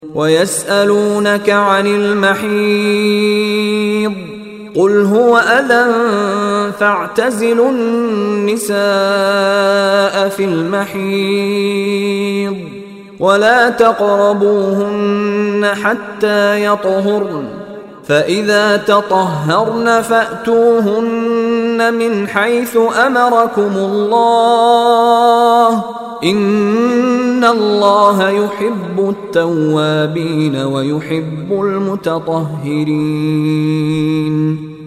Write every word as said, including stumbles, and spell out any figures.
ويسألونك عن المحيض قل هو أذى فاعتزلوا النساء في المحيض ولا تقربوهن حتى يطهرن فإذا تطهرن فأتوهن من حيث أمركم الله إن الله يحب التوابين ويحب المتطهرين